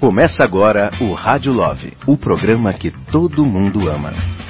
Começa agora o Rádio Love, o programa que todo mundo ama.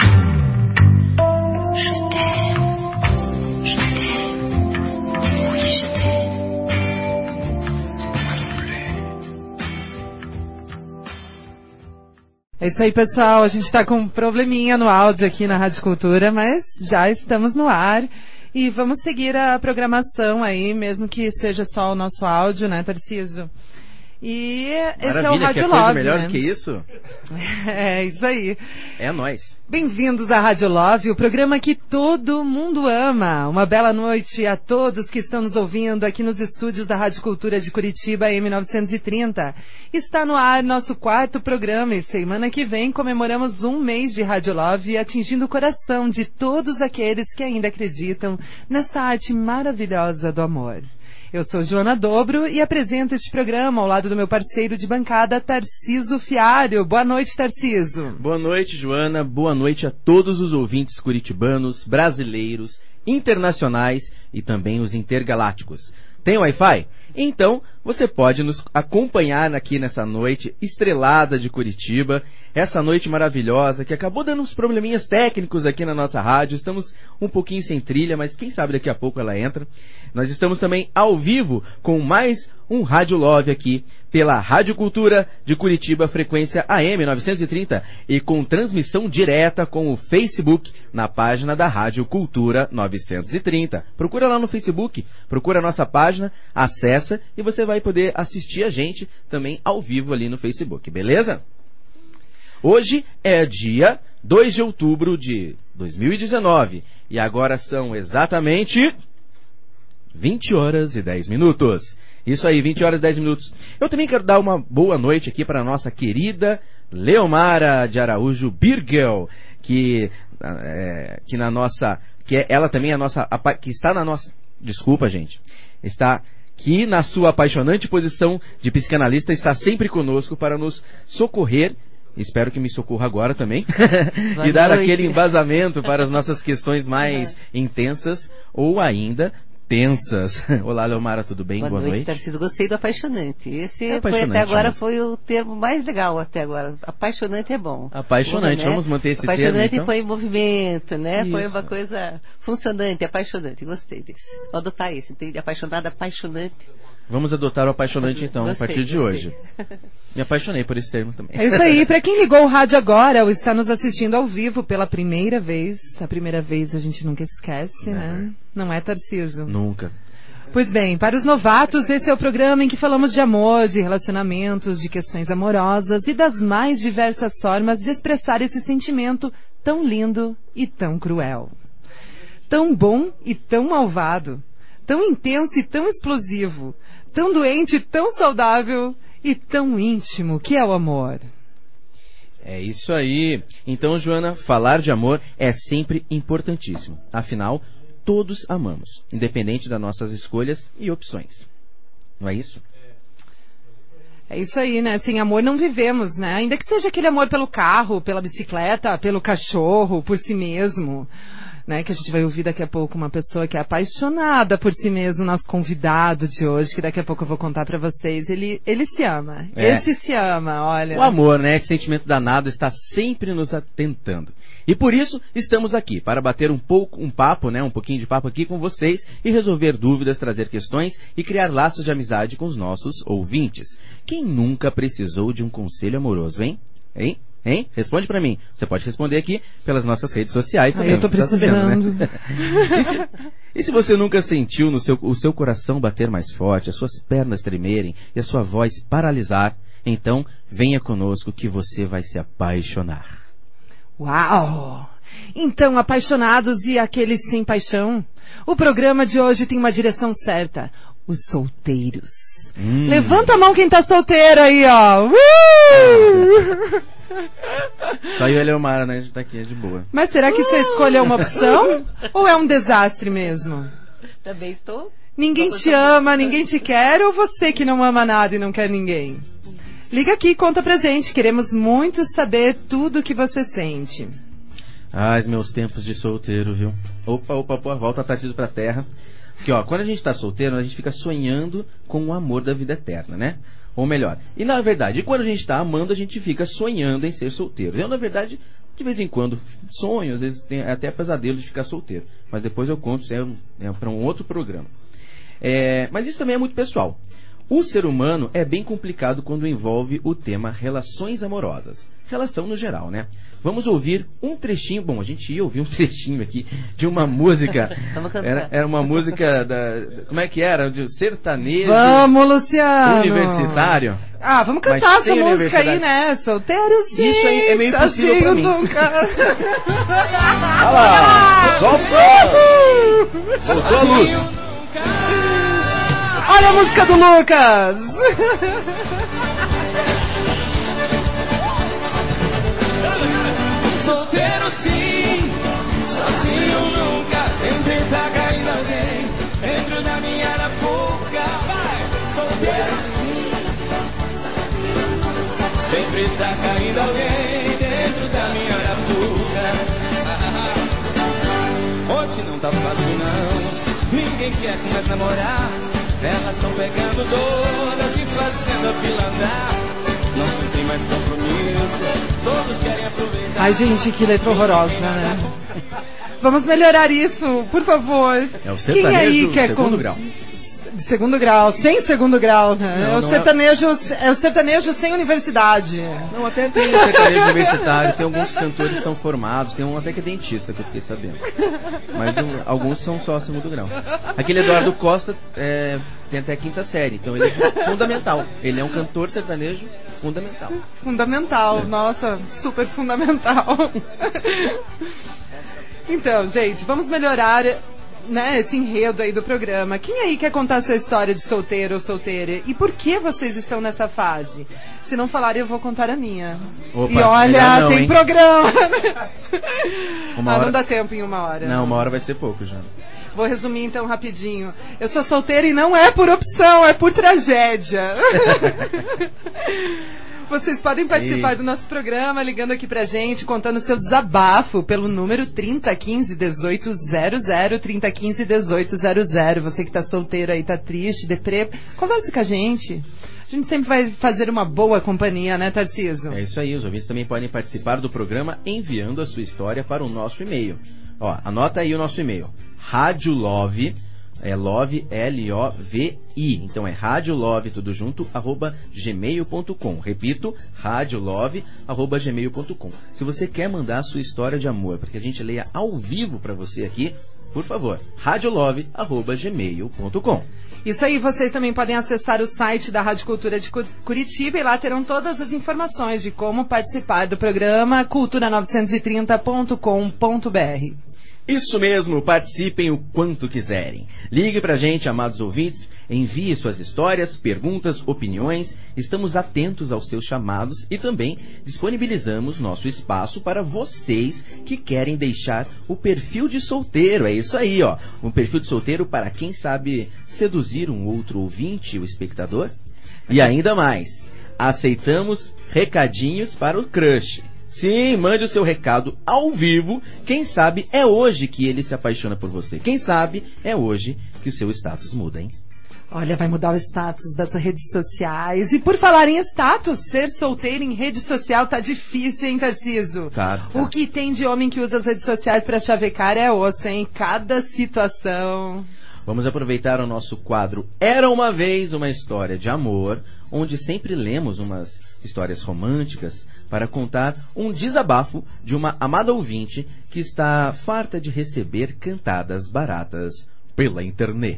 É isso aí, pessoal. A gente está com um probleminha no áudio aqui na Rádio Cultura, mas já estamos no ar. E vamos seguir a programação aí, mesmo que seja só o nosso áudio, né, Tarcísio? E esse é o Rádio Love, coisa melhor né? do que isso? É isso aí. É nóis. Bem-vindos à Rádio Love, o programa que todo mundo ama. Uma bela noite a todos que estão nos ouvindo aqui nos estúdios da Rádio Cultura de Curitiba, M930. Está no ar nosso 4º programa e semana que vem comemoramos um mês de Rádio Love, atingindo o coração de todos aqueles que ainda acreditam nessa arte maravilhosa do amor. Eu sou Joana Dobro e apresento este programa ao lado do meu parceiro de bancada, Tarciso Fiário. Boa noite, Tarciso. Boa noite, Joana. Boa noite a todos os ouvintes curitibanos, brasileiros, internacionais e também os intergalácticos. Tem Wi-Fi? Então, você pode nos acompanhar aqui nessa noite estrelada de Curitiba, essa noite maravilhosa que acabou dando uns probleminhas técnicos aqui na nossa rádio. Estamos um pouquinho sem trilha, mas quem sabe daqui a pouco ela entra. Nós estamos também ao vivo com mais um Rádio Love aqui pela Rádio Cultura de Curitiba, frequência AM 930 e com transmissão direta com o Facebook na página da Rádio Cultura 930. Procura lá no Facebook, procura a nossa página, acessa e você vai poder assistir a gente também ao vivo ali no Facebook, beleza? Hoje é dia 2 de outubro de 2019 e agora são exatamente 20 horas e 10 minutos. Isso aí, 20 horas e 10 minutos. Eu também quero dar uma boa noite aqui para a nossa querida Leomara de Araújo Birgel, ela também é a nossa, que está na nossa, desculpa gente, está aqui na sua apaixonante posição de psicanalista, está sempre conosco para nos socorrer. Espero que me socorra agora também. E dar aquele embasamento para as nossas questões mais intensas ou ainda tensas. Olá, Leomara, tudo bem? Boa noite. Tarcísio, gostei do apaixonante. Esse apaixonante, foi até agora foi o termo mais legal até agora. Apaixonante é bom. Apaixonante, né? Vamos manter esse termo, apaixonante então? Foi em movimento, né? Isso. Foi uma coisa funcionante, apaixonante. Gostei desse. Vou adotar esse, entende? Apaixonada, apaixonante. Vamos adotar o apaixonante então, a partir de hoje. Me apaixonei por esse termo também. É isso aí. Para quem ligou o rádio agora ou está nos assistindo ao vivo pela primeira vez, a primeira vez a gente nunca esquece, né? Não é, Tarciso? Nunca. Pois bem, para os novatos, esse é o programa em que falamos de amor, de relacionamentos, de questões amorosas e das mais diversas formas de expressar esse sentimento tão lindo e tão cruel. Tão bom e tão malvado. Tão intenso e tão explosivo. Tão doente e tão saudável. E tão íntimo que é o amor. É isso aí. Então, Joana, falar de amor é sempre importantíssimo. Afinal, todos amamos, independente das nossas escolhas e opções. Não é isso? É isso aí, né? Sem amor não vivemos, né? Ainda que seja aquele amor pelo carro, pela bicicleta, pelo cachorro, por si mesmo, né? Que a gente vai ouvir daqui a pouco uma pessoa que é apaixonada por si mesmo, nosso convidado de hoje, que daqui a pouco eu vou contar pra vocês. Ele se ama. Esse se ama, olha. O amor, né? Esse sentimento danado está sempre nos atentando. E por isso estamos aqui, para bater um papo, né? Um pouquinho de papo aqui com vocês e resolver dúvidas, trazer questões e criar laços de amizade com os nossos ouvintes. Quem nunca precisou de um conselho amoroso, hein? Hein? Responde pra mim. Você pode responder aqui pelas nossas redes sociais também. Eu tô precisando. Né? E se você nunca sentiu o seu coração bater mais forte, as suas pernas tremerem e a sua voz paralisar, então venha conosco que você vai se apaixonar. Uau! Então, apaixonados e aqueles sem paixão, o programa de hoje tem uma direção certa. Os solteiros. Levanta a mão quem tá solteiro aí, ó. Só eu e a Leomara, né? A gente tá aqui, é de boa. Mas será que sua escolha é uma opção? Ou é um desastre mesmo? Também estou. Ninguém te ama, ninguém te quer, ou você que não ama nada e não quer ninguém? Liga aqui e conta pra gente. Queremos muito saber tudo o que você sente. Ai, meus tempos de solteiro, viu? Opa, volta Tarcísio pra terra. Que, ó, quando a gente tá solteiro, a gente fica sonhando com o amor da vida eterna, né? Ou melhor, e na verdade, quando a gente tá amando, a gente fica sonhando em ser solteiro. Eu, na verdade, de vez em quando sonho, às vezes tem até pesadelo de ficar solteiro. Mas depois eu conto, isso é para um outro programa. Mas isso também é muito pessoal. O ser humano é bem complicado quando envolve o tema relações amorosas. Relação no geral, né? Vamos ouvir um trechinho. Bom, a gente ia ouvir um trechinho aqui de uma música. Era uma música como é que era? De sertanejo. Vamos, Luciano! Universitário. Vamos cantar essa música aí, né? Solteiro sim. Isso aí é meio impossível pra mim. Nunca. Olha lá! Soltou! Soltou a luz! Olha a música do Lucas! Solteiro sim, sozinho nunca, sempre tá caindo alguém dentro da minha arapuca. Vai! Solteiro sim, sempre tá caindo alguém dentro da minha arapuca. Hoje não tá fácil não, ninguém quer mais namorar. Elas estão pegando todas e fazendo a fila andar. Não se tem mais compromisso, todos querem aproveitar. Ai, gente, que letra horrorosa, né? Vamos melhorar isso, por favor. É o sertanejo segundo grau. Segundo grau, sem segundo grau, né? Não, é o sertanejo sem universidade. Não, até tem o sertanejo universitário, tem alguns cantores que são formados, tem um até que é dentista, que eu fiquei sabendo. Mas alguns são só segundo grau. Aquele Eduardo Costa tem até a quinta série, então ele é fundamental. Ele é um cantor sertanejo fundamental. Fundamental, nossa, super fundamental. Então, gente, vamos melhorar, né, esse enredo aí do programa. Quem aí quer contar sua história de solteiro ou solteira? E por que vocês estão nessa fase? Se não falarem, eu vou contar a minha. Opa, e olha, não, tem hein? programa. Não dá tempo em uma hora. Não, uma hora vai ser pouco já. Vou resumir então rapidinho. Eu sou solteira e não é por opção, é por tragédia. Vocês podem participar do nosso programa ligando aqui pra gente, contando seu desabafo pelo número 3015-1800, 3015-1800. Você que tá solteiro aí, tá triste, deprê, converse com a gente. A gente sempre vai fazer uma boa companhia, né, Tarcísio? É isso aí, os ouvintes também podem participar do programa enviando a sua história para o nosso e-mail. Ó, anota aí o nosso e-mail. Radiolove, Love, L-O-V-I. Então é radiolove, tudo junto, @gmail.com. Repito, radiolove, @gmail.com. Se você quer mandar a sua história de amor, para que a gente leia ao vivo para você aqui, por favor, radiolove, @gmail.com. Isso aí, vocês também podem acessar o site da Rádio Cultura de Curitiba e lá terão todas as informações de como participar do programa cultura930.com.br. Isso mesmo, participem o quanto quiserem. Ligue pra gente, amados ouvintes, envie suas histórias, perguntas, opiniões. Estamos atentos aos seus chamados e também disponibilizamos nosso espaço para vocês que querem deixar o perfil de solteiro. É isso aí, ó. Um perfil de solteiro para quem sabe seduzir um outro ouvinte, o espectador. E ainda mais, aceitamos recadinhos para o crush. Sim, mande o seu recado ao vivo. Quem sabe é hoje que ele se apaixona por você. Quem sabe é hoje que o seu status muda, hein? Olha, vai mudar o status das redes sociais. E por falar em status, ser solteiro em rede social tá difícil, hein, Tarcísio? Tá. O que tem de homem que usa as redes sociais pra chavecar é osso, hein? Cada situação. Vamos aproveitar o nosso quadro Era Uma Vez Uma História de Amor, onde sempre lemos umas histórias românticas para contar um desabafo de uma amada ouvinte que está farta de receber cantadas baratas pela internet.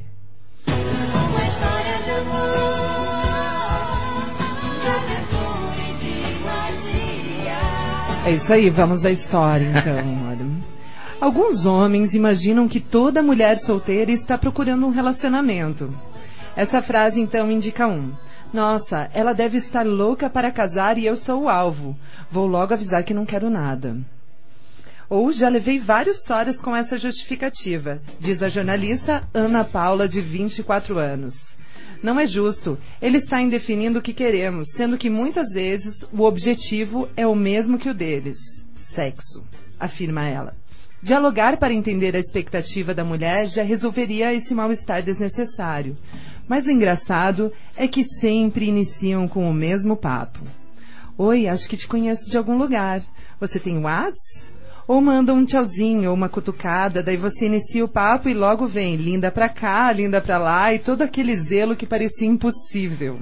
É isso aí, vamos à história então. Olha. Alguns homens imaginam que toda mulher solteira está procurando um relacionamento. Essa frase então indica nossa, ela deve estar louca para casar e eu sou o alvo. Vou logo avisar que não quero nada. Ou já levei vários soras com essa justificativa, diz a jornalista Ana Paula, de 24 anos. Não é justo. Eles saem definindo o que queremos, sendo que muitas vezes o objetivo é o mesmo que o deles. Sexo, afirma ela. Dialogar para entender a expectativa da mulher já resolveria esse mal-estar desnecessário. Mas o engraçado é que sempre iniciam com o mesmo papo. Oi, acho que te conheço de algum lugar. Você tem WhatsApp? Ou manda um tchauzinho ou uma cutucada, daí você inicia o papo e logo vem linda pra cá, linda pra lá e todo aquele zelo que parecia impossível.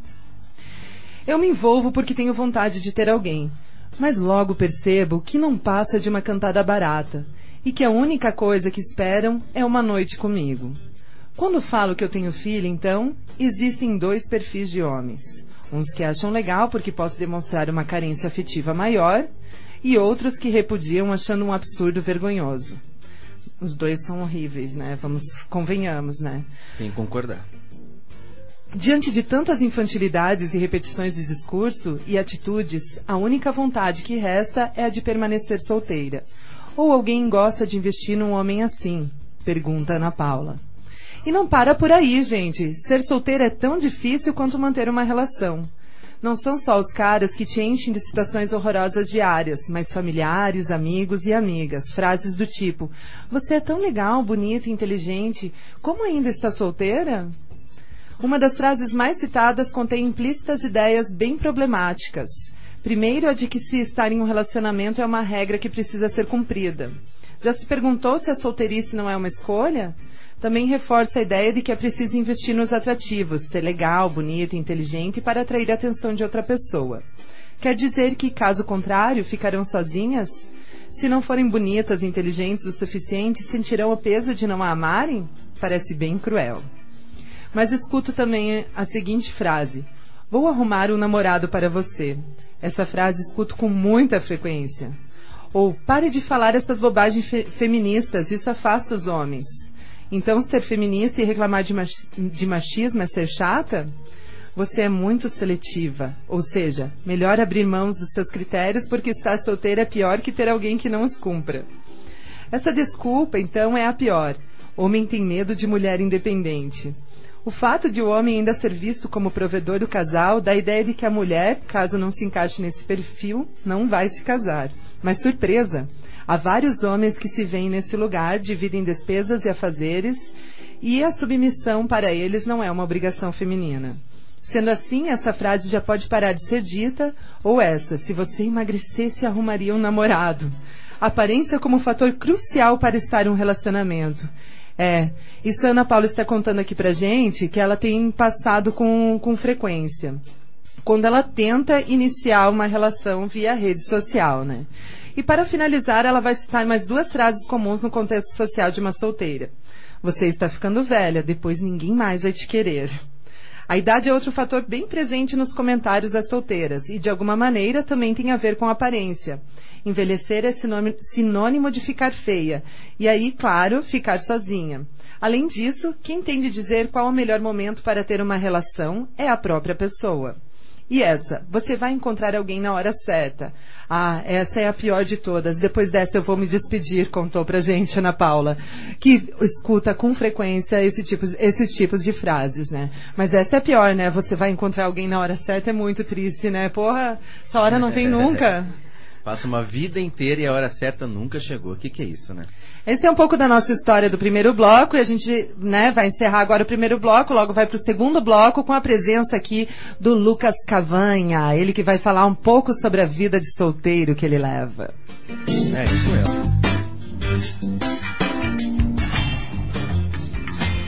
Eu me envolvo porque tenho vontade de ter alguém, mas logo percebo que não passa de uma cantada barata e que a única coisa que esperam é uma noite comigo. Quando falo que eu tenho filho, então, existem dois perfis de homens. Uns que acham legal porque posso demonstrar uma carência afetiva maior e outros que repudiam achando um absurdo vergonhoso. Os dois são horríveis, né? Convenhamos, né? Tem que concordar. Diante de tantas infantilidades e repetições de discurso e atitudes, a única vontade que resta é a de permanecer solteira. Ou alguém gosta de investir num homem assim? Pergunta Ana Paula. E não para por aí, gente. Ser solteira é tão difícil quanto manter uma relação. Não são só os caras que te enchem de situações horrorosas diárias, mas familiares, amigos e amigas. Frases do tipo: você é tão legal, bonita e inteligente, como ainda está solteira? Uma das frases mais citadas contém implícitas ideias bem problemáticas. Primeiro, a de que se estar em um relacionamento é uma regra que precisa ser cumprida. Já se perguntou se a solteirice não é uma escolha? Também reforça a ideia de que é preciso investir nos atrativos, ser legal, bonita e inteligente para atrair a atenção de outra pessoa. Quer dizer que, caso contrário, ficarão sozinhas? Se não forem bonitas e inteligentes o suficiente, sentirão o peso de não a amarem? Parece bem cruel. Mas escuto também a seguinte frase: vou arrumar um namorado para você. Essa frase escuto com muita frequência. Ou, pare de falar essas bobagens feministas, isso afasta os homens. Então, ser feminista e reclamar de machismo é ser chata? Você é muito seletiva. Ou seja, melhor abrir mãos dos seus critérios porque estar solteira é pior que ter alguém que não os cumpra. Essa desculpa, então, é a pior. Homem tem medo de mulher independente. O fato de o homem ainda ser visto como provedor do casal dá a ideia de que a mulher, caso não se encaixe nesse perfil, não vai se casar. Mas surpresa! Há vários homens que se veem nesse lugar, dividem despesas e afazeres, e a submissão para eles não é uma obrigação feminina. Sendo assim, essa frase já pode parar de ser dita, ou essa: se você emagrecesse, arrumaria um namorado. Aparência como fator crucial para estar em um relacionamento. Isso a Ana Paula está contando aqui pra gente, que ela tem passado com frequência, quando ela tenta iniciar uma relação via rede social, né? E para finalizar, ela vai citar mais duas frases comuns no contexto social de uma solteira. Você está ficando velha, depois ninguém mais vai te querer. A idade é outro fator bem presente nos comentários das solteiras e, de alguma maneira, também tem a ver com a aparência. Envelhecer é sinônimo de ficar feia e aí, claro, ficar sozinha. Além disso, quem tem de dizer qual o melhor momento para ter uma relação é a própria pessoa. E essa, você vai encontrar alguém na hora certa. Ah, essa é a pior de todas. Depois dessa eu vou me despedir, contou pra gente Ana Paula, que escuta com frequência esses tipos de frases, né? Mas essa é a pior, né? Você vai encontrar alguém na hora certa é muito triste, né? Porra, essa hora não vem nunca. Passa uma vida inteira e a hora certa nunca chegou. O que é isso, né? Esse é um pouco da nossa história do primeiro bloco e a gente, né, vai encerrar agora o primeiro bloco, logo vai para o segundo bloco com a presença aqui do Lucas Cavanha, ele que vai falar um pouco sobre a vida de solteiro que ele leva. É isso mesmo.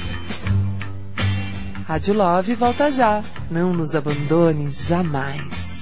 Rádio Love volta já, não nos abandone jamais.